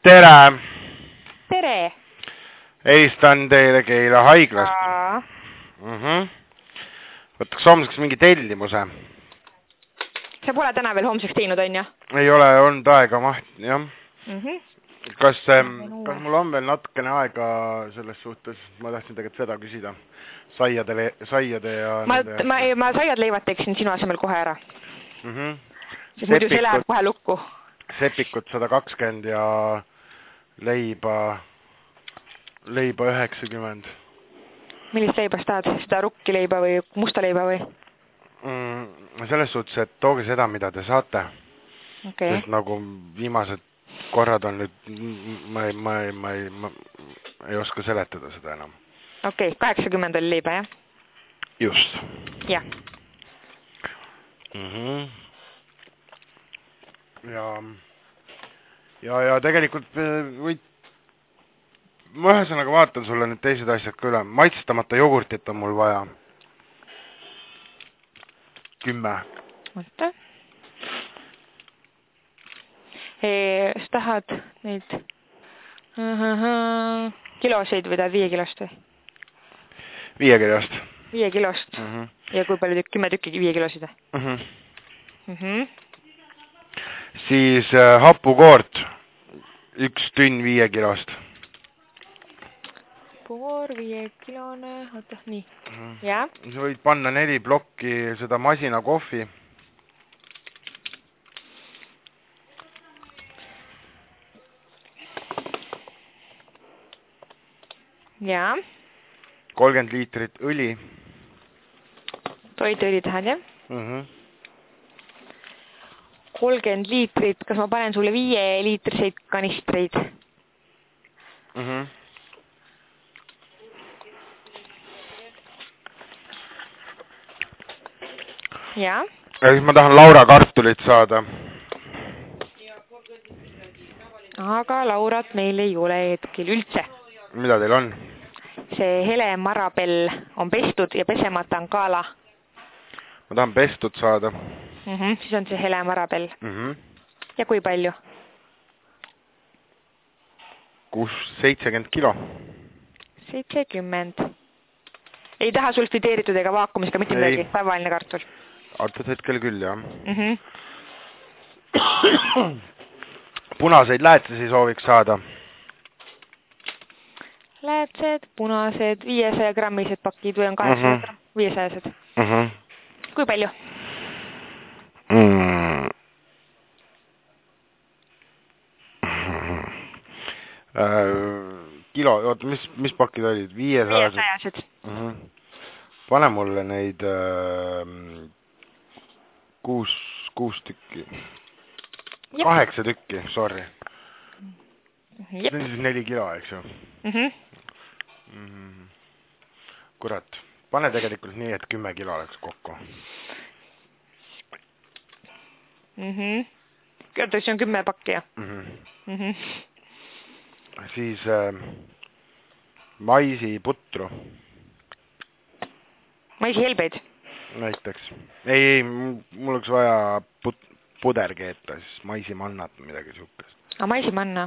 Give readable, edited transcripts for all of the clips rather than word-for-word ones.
Tere! Tere! Helistan teile Keila haiglast. Võtaks homseks mingi tellimuse. Sa pole täna veel homseks teinud, on ju? Ei ole olnud aega jah. Kas mul on veel natukene aega selles suhtes? Ma tahtsin tegelikult seda küsida. Saiade ja... Ma saiad leivad teeksin sinu asemel kohe ära. Siis muidu see läheb kohe lukku. Sepikut 120 ja leiba 90. Millist leiba sa tahad? Seda rukki leiba või musta leiba või? Selles suhtes, et tooge seda, mida te saate. Sest nagu viimased korrad on nüüd, ma ei oska seletada seda enam. 80 oli leiba, jah? Just. Jah. Ja tegelikult ma ühesõnaga vaatan sulle nüüd teised asjad ka üle. Maitstamata jogurtit on mul vaja. 10. Mõtta. Sa tahad neid kiloseid või tahad 5 kilost või? 5 kilost. 5 kilost. Ja kui palju 10 tükki 5 kilosid või? Siis hapukoort 1 tünn 5 kilost. Hapukoor 5 kilone, oota, nii. Ja? Sa võid panna 4 plokki seda masina kohvi. Ja? 30 liitrit õli. Toiduõli tahad, jah? 30 liitrit, kas ma panen sulle 5 liitriseid kanistreid? Ja? Ja siis ma tahan Laura kartulit saada. Aga Laurat meil ei ole hetkel üldse. Mida teil on? See hele marabell on pestud ja pesemata on kaala. Ma tahan pestud saada. Siis on see hele marabell. Ja kui palju? 70 kilo. 70. Ei taha sulfideeritud ega vaakumis ka mitte midagi, tavaline kartul. Antud hetkel küll, jah. Punaseid läätsesi sooviks saada. Läätsed, punased, 500 grammised pakid või on 800 gramm? 500. Kui palju? Kilo, oota, mis pakid olid? 500. Pane mulle neid 6 tükki. 8 tükki, sorry. See on siis 4 kilo, eks ju? Kurat, pane tegelikult nii, et 10 kilo oleks kokku. Kõrda, see on 10 pakki, jah? Siis maisiputru. Maisihelbeid? Näiteks. Ei, mul oleks vaja puder keeta, siis maisimannat või midagi siukest. Maisimanna.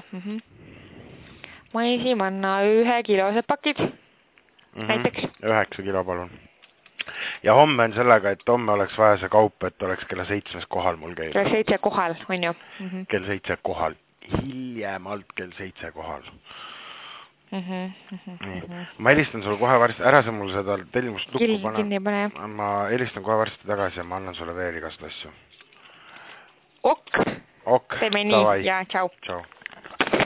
Maisimanna 1 kilosed pakid? Näiteks? 9 kilo, palun. Ja homme on sellega, et homme oleks vaja see kaup, et oleks kella 7 kohal mul käib. Kella 7 kohal, on ju? Kell 7 kohal. Hiljemalt kell 7 kohal. Ma helistan sulle kohe varsti, ära see mul seda tellimust lukku pane. Ma helistan kohe varsti tagasi ja ma annan sulle veel igast asju. Ok. Teeme nii ja tšau.